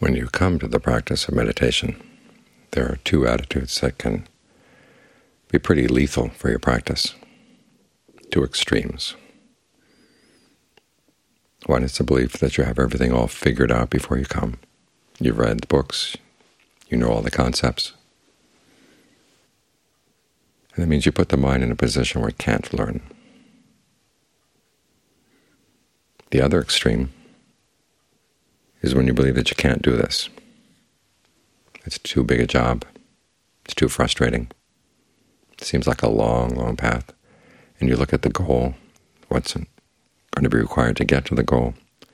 When you come to the practice of meditation, there are two attitudes that can be pretty lethal for your practice, two extremes. One is the belief that you have everything all figured out before you come. You've read the books, you know all the concepts. And that means you put the mind in a position where it can't learn. The other extreme is when you believe that you can't do this. It's too big a job. It's too frustrating. It seems like a long, long path. And you look at the goal, what's going to be required to get to the goal,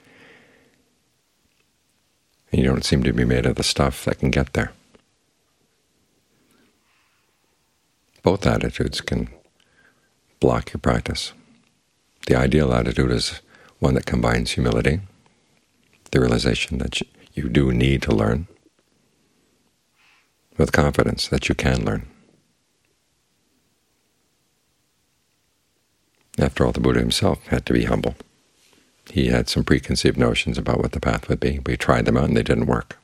and you don't seem to be made of the stuff that can get there. Both attitudes can block your practice. The ideal attitude is one that combines humility, the realization that you do need to learn, with confidence that you can learn. After all, the Buddha himself had to be humble. He had some preconceived notions about what the path would be, but he tried them out and they didn't work,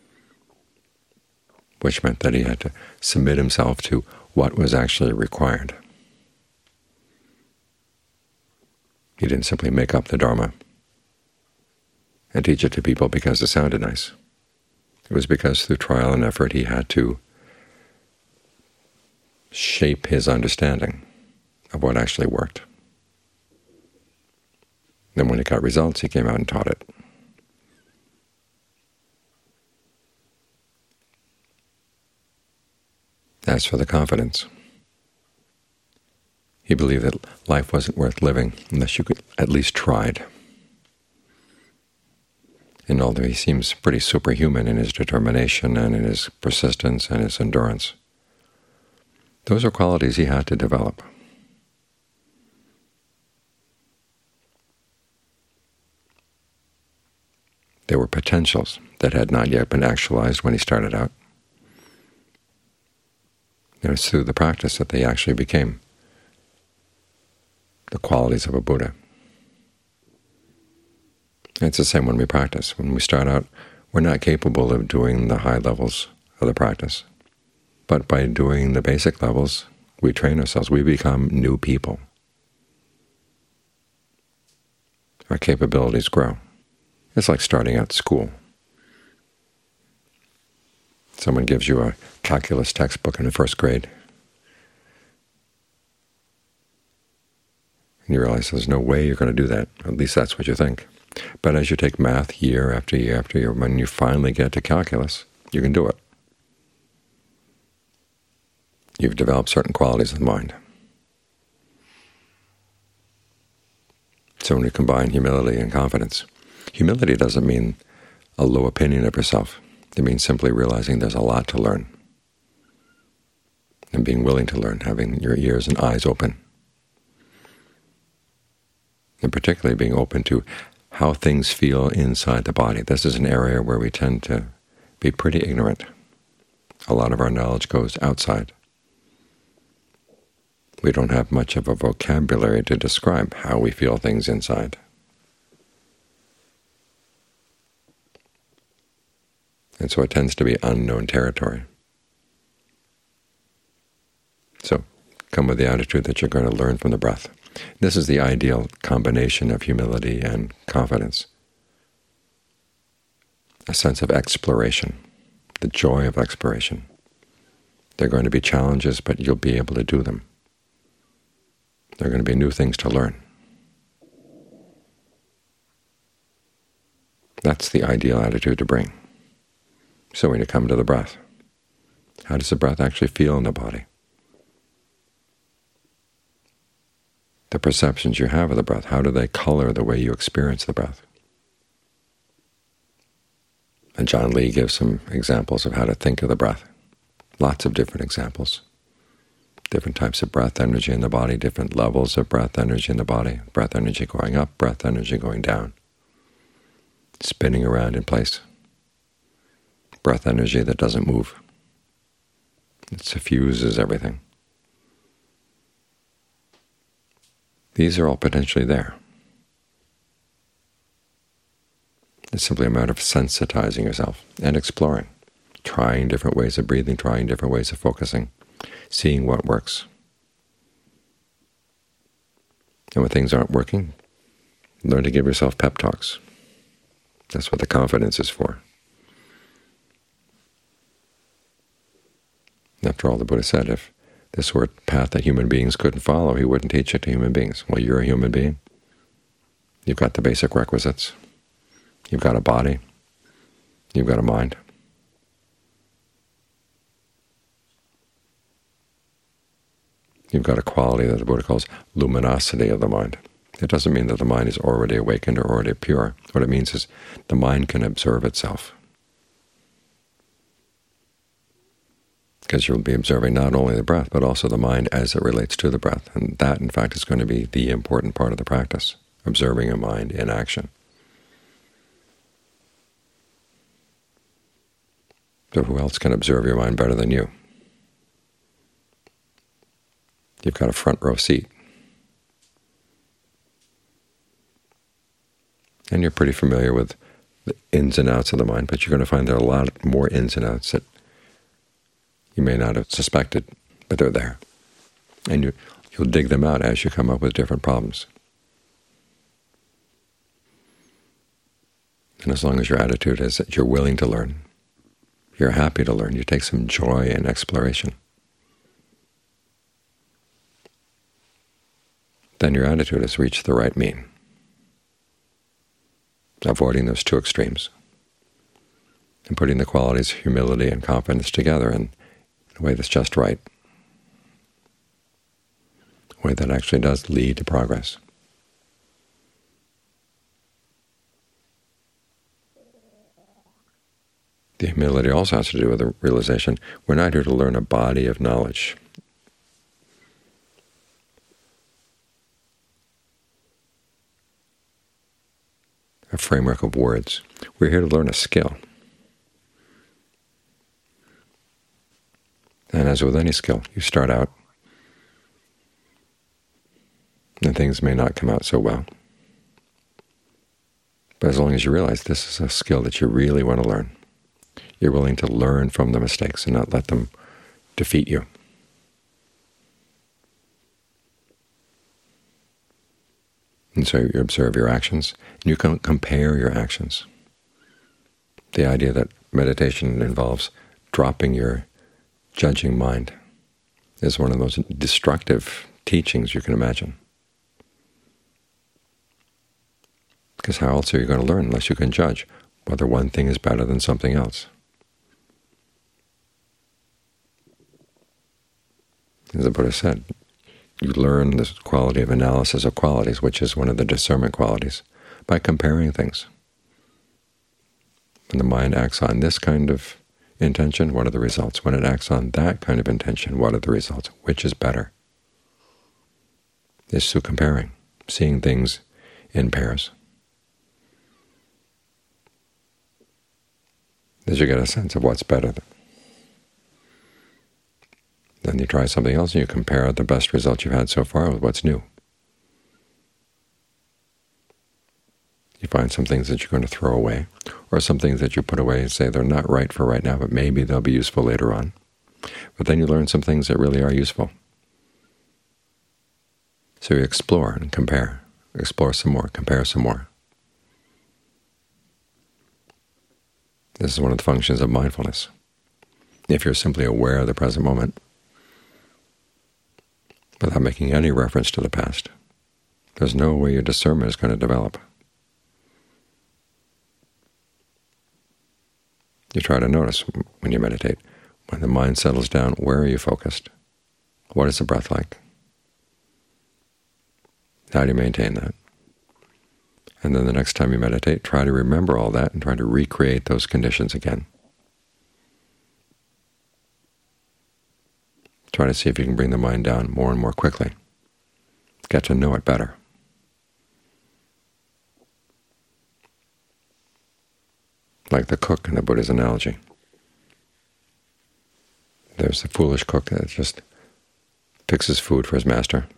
which meant that he had to submit himself to what was actually required. He didn't simply make up the Dharma and teach it to people because it sounded nice. It was because through trial and effort he had to shape his understanding of what actually worked. Then when he got results, he came out and taught it. As for the confidence, he believed that life wasn't worth living unless you could at least tried. And although he seems pretty superhuman in his determination and in his persistence and his endurance, those are qualities he had to develop. There were potentials that had not yet been actualized when he started out. It was through the practice that they actually became the qualities of a Buddha. And it's the same when we practice. When we start out, we're not capable of doing the high levels of the practice. But by doing the basic levels, we train ourselves. We become new people. Our capabilities grow. It's like starting out school. Someone gives you a calculus textbook in the first grade, and you realize there's no way you're going to do that. At least that's what you think. But as you take math year after year after year, when you finally get to calculus, you can do it. You've developed certain qualities of the mind. So when you combine humility and confidence, humility doesn't mean a low opinion of yourself. It means simply realizing there's a lot to learn and being willing to learn, having your ears and eyes open, and particularly being open to how things feel inside the body. This is an area where we tend to be pretty ignorant. A lot of our knowledge goes outside. We don't have much of a vocabulary to describe how we feel things inside. And so it tends to be unknown territory. So come with the attitude that you're going to learn from the breath. This is the ideal combination of humility and confidence, a sense of exploration, the joy of exploration. There are going to be challenges, but you'll be able to do them. There are going to be new things to learn. That's the ideal attitude to bring. So when you come to the breath, how does the breath actually feel in the body? The perceptions you have of the breath, how do they color the way you experience the breath? And John Lee gives some examples of how to think of the breath. Lots of different examples. Different types of breath energy in the body, different levels of breath energy in the body, breath energy going up, breath energy going down, spinning around in place. Breath energy that doesn't move. It suffuses everything. These are all potentially there. It's simply a matter of sensitizing yourself and exploring, trying different ways of breathing, trying different ways of focusing, seeing what works. And when things aren't working, learn to give yourself pep talks. That's what the confidence is for. After all, the Buddha said if this were a path that human beings couldn't follow, he wouldn't teach it to human beings. Well, you're a human being. You've got the basic requisites. You've got a body. You've got a mind. You've got a quality that the Buddha calls luminosity of the mind. It doesn't mean that the mind is already awakened or already pure. What it means is the mind can observe itself. Because you'll be observing not only the breath, but also the mind as it relates to the breath. And that, in fact, is going to be the important part of the practice, observing a mind in action. So who else can observe your mind better than you? You've got a front row seat. And you're pretty familiar with the ins and outs of the mind, but you're going to find there are a lot more ins and outs that you may not have suspected, but they're there. And you'll dig them out as you come up with different problems. And as long as your attitude is that you're willing to learn, you're happy to learn, you take some joy in exploration, then your attitude has reached the right mean, avoiding those two extremes, and putting the qualities of humility and confidence together in a way that's just right, a way that actually does lead to progress. The humility also has to do with the realization we're not here to learn a body of knowledge. A framework of words. We're here to learn a skill. And as with any skill, you start out, and things may not come out so well. But as long as you realize this is a skill that you really want to learn, you're willing to learn from the mistakes and not let them defeat you. And so you observe your actions, and you can compare your actions. The idea that meditation involves dropping your judging mind is one of the most destructive teachings you can imagine. Because how else are you going to learn unless you can judge whether one thing is better than something else? As the Buddha said, you learn this quality of analysis of qualities, which is one of the discernment qualities, by comparing things. When the mind acts on this kind of intention, what are the results? When it acts on that kind of intention, what are the results? Which is better? It's through comparing, seeing things in pairs. As you get a sense of what's better. Then you try something else and you compare the best results you've had so far with what's new. You find some things that you're going to throw away, or some things that you put away and say they're not right for right now, but maybe they'll be useful later on. But then you learn some things that really are useful. So you explore and compare, explore some more, compare some more. This is one of the functions of mindfulness. If you're simply aware of the present moment, without making any reference to the past, there's no way your discernment is going to develop. You try to notice when you meditate, when the mind settles down, where are you focused? What is the breath like? How do you maintain that? And then the next time you meditate, try to remember all that and try to recreate those conditions again. Try to see if you can bring the mind down more and more quickly. Get to know it better. Like the cook in the Buddha's analogy. There's the foolish cook that just picks his food for his master.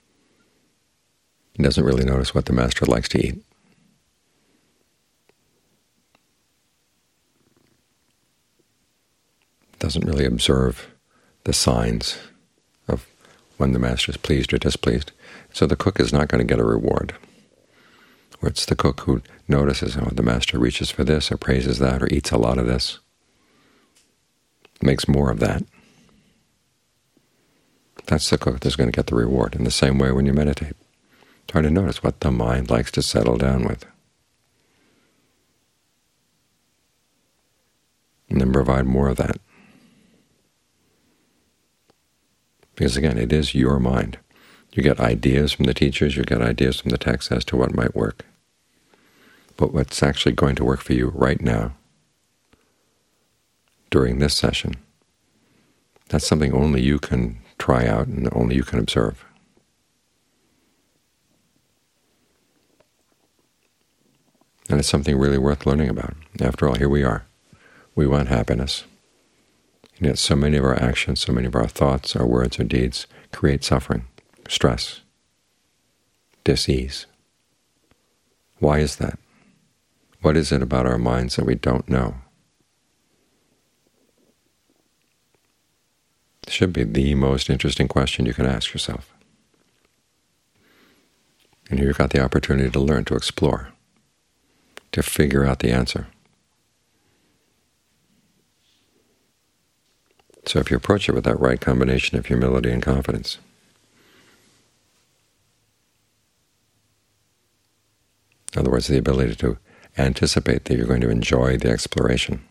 He doesn't really notice what the master likes to eat. doesn't really observe the signs of when the master is pleased or displeased. So the cook is not going to get a reward. Or it's the cook who notices, oh, the master reaches for this, or praises that, or eats a lot of this, makes more of that. That's the cook that's going to get the reward. In the same way when you meditate, try to notice what the mind likes to settle down with, and then provide more of that. Because again, it is your mind. You get ideas from the teachers, you get ideas from the text as to what might work. But what's actually going to work for you right now, during this session, that's something only you can try out and only you can observe. And it's something really worth learning about. After all, here we are. We want happiness. And yet so many of our actions, so many of our thoughts, our words, our deeds create suffering, stress, dis-ease. Why is that? What is it about our minds that we don't know? It should be the most interesting question you can ask yourself. And here you've got the opportunity to learn, to explore, to figure out the answer. So if you approach it with that right combination of humility and confidence, in other words, the ability to anticipate that you're going to enjoy the exploration,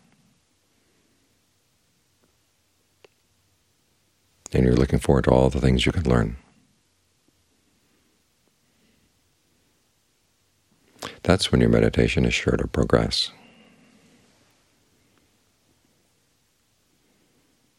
and you're looking forward to all the things you can learn, that's when your meditation is sure to progress.